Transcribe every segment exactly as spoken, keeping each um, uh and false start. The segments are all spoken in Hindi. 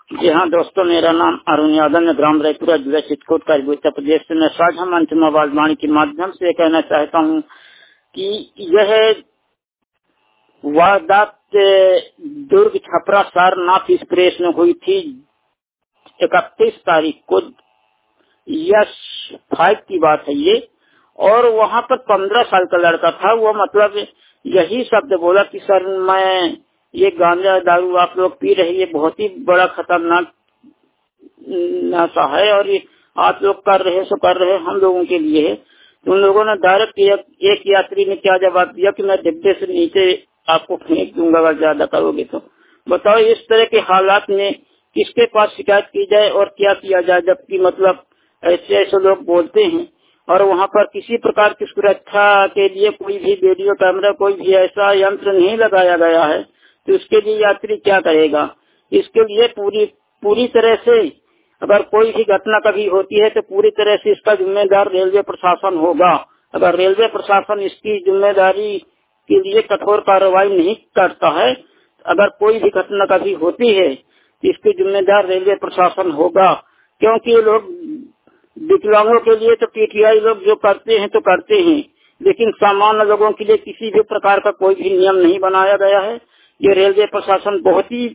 जी हाँ दोस्तों, मेरा नाम अरुण यादव है, ग्राम रायपुरा, जिला चित्रकूट का, उत्तर प्रदेश से। मैं साझा मंच में आवाजवाणी के माध्यम से कहना चाहता हूँ कि यह वारदात दुर्ग छपरा सारनाथ एक्सप्रेस में हुई थी इकतीस तारीख को। यस फाइव की बात है ये। और वहाँ पर पंद्रह साल का लड़का था। वो मतलब यही शब्द बोला कि सर मैं ये गांजा दारू आप लोग पी रहे, ये बहुत ही बड़ा खतरनाक नशा है और ये आप लोग कर रहे सो कर रहे हम लोगों के लिए है। तो उन लोगों ने डायरेक्ट एक, एक यात्री ने क्या जवाब दिया कि मैं डिब्बे से नीचे आपको फेंक दूंगा अगर ज्यादा करोगे तो। बताओ इस तरह के हालात में किसके पास शिकायत की जाए और क्या किया जाए, जबकि मतलब ऐसे ऐसे लोग बोलते हैं। और वहाँ पर किसी प्रकार की सुरक्षा के लिए कोई भी वीडियो कैमरा, कोई भी ऐसा यंत्र नहीं लगाया गया है। तो इसके लिए यात्री क्या करेगा? इसके लिए पूरी पूरी तरह से अगर कोई भी घटना कभी होती है तो पूरी तरह से इसका जिम्मेदार रेलवे प्रशासन होगा। अगर रेलवे प्रशासन इसकी जिम्मेदारी के लिए कठोर कार्रवाई नहीं करता है, अगर कोई भी घटना कभी होती है तो इसकी जिम्मेदार रेलवे प्रशासन होगा। क्योंकि ये लोग विकलांगों के लिए तो पीटीआई लोग जो करते हैं तो करते हैं, लेकिन सामान्य लोगों के लिए किसी भी प्रकार का कोई भी नियम नहीं बनाया गया है। ये रेलवे प्रशासन बहुत ही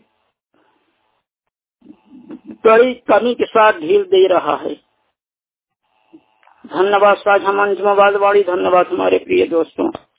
बड़ी कमी के साथ ढील दे रहा है। धन्यवाद साझा मंच में वादवाड़ी, धन्यवाद हमारे प्रिय दोस्तों।